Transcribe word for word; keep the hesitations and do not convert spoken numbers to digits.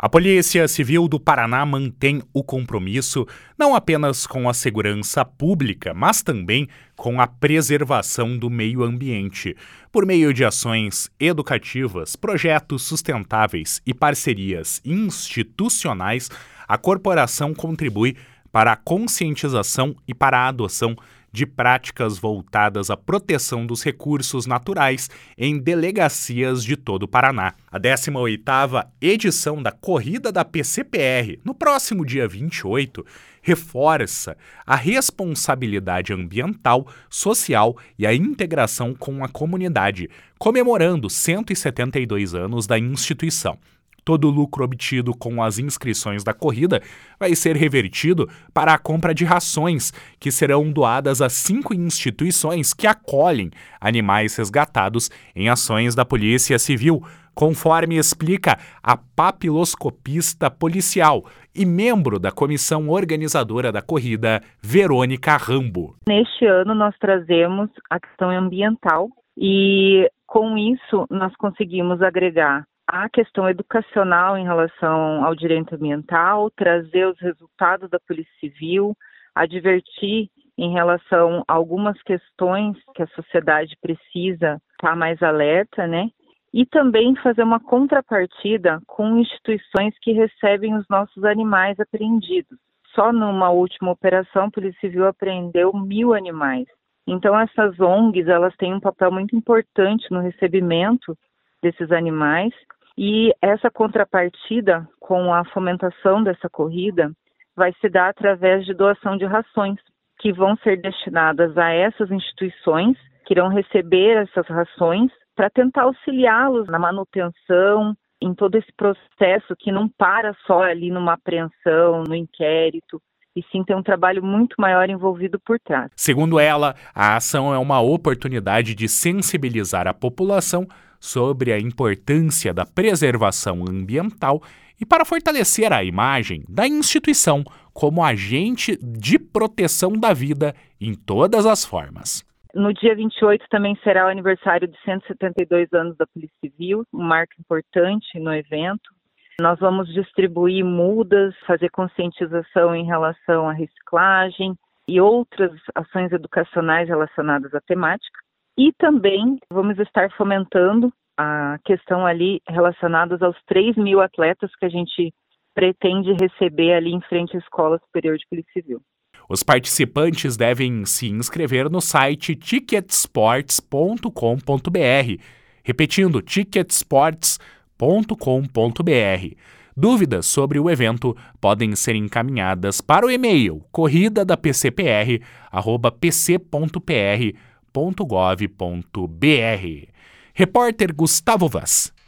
A Polícia Civil do Paraná mantém o compromisso não apenas com a segurança pública, mas também com a preservação do meio ambiente. Por meio de ações educativas, projetos sustentáveis e parcerias institucionais, a corporação contribui para a conscientização e para a adoção de práticas voltadas à proteção dos recursos naturais em delegacias de todo o Paraná. A décima oitava edição da Corrida da P C P R, no próximo dia vinte e oito, reforça a responsabilidade ambiental, social e a integração com a comunidade, comemorando cento e setenta e dois anos da instituição. Todo o lucro obtido com as inscrições da corrida vai ser revertido para a compra de rações, que serão doadas a cinco instituições que acolhem animais resgatados em ações da Polícia Civil, conforme explica a papiloscopista policial e membro da comissão organizadora da corrida, Verônica Rambo. Neste ano nós trazemos a questão ambiental e com isso nós conseguimos agregar a questão educacional em relação ao direito ambiental, trazer os resultados da Polícia Civil, advertir em relação a algumas questões que a sociedade precisa estar mais alerta, né? E também fazer uma contrapartida com instituições que recebem os nossos animais apreendidos. Só numa última operação, a Polícia Civil apreendeu mil animais. Então essas O N Gs, elas têm um papel muito importante no recebimento desses animais, e essa contrapartida com a fomentação dessa corrida vai se dar através de doação de rações, que vão ser destinadas a essas instituições, que irão receber essas rações para tentar auxiliá-los na manutenção, em todo esse processo que não para só ali numa apreensão, no inquérito, e sim tem um trabalho muito maior envolvido por trás. Segundo ela, a ação é uma oportunidade de sensibilizar a população sobre a importância da preservação ambiental e para fortalecer a imagem da instituição como agente de proteção da vida em todas as formas. No dia vinte e oito também será o aniversário de cento e setenta e dois anos da Polícia Civil, um marco importante no evento. Nós vamos distribuir mudas, fazer conscientização em relação à reciclagem e outras ações educacionais relacionadas à temática. E também vamos estar fomentando a questão ali relacionada aos três mil atletas que a gente pretende receber ali em frente à Escola Superior de Polícia Civil. Os participantes devem se inscrever no site ticketsports ponto com ponto b r. Repetindo, ticketsports ponto com ponto b r. Dúvidas sobre o evento podem ser encaminhadas para o e-mail corrida da p c p r arroba p c ponto p r ponto gov ponto b r. Repórter Gustavo Vaz.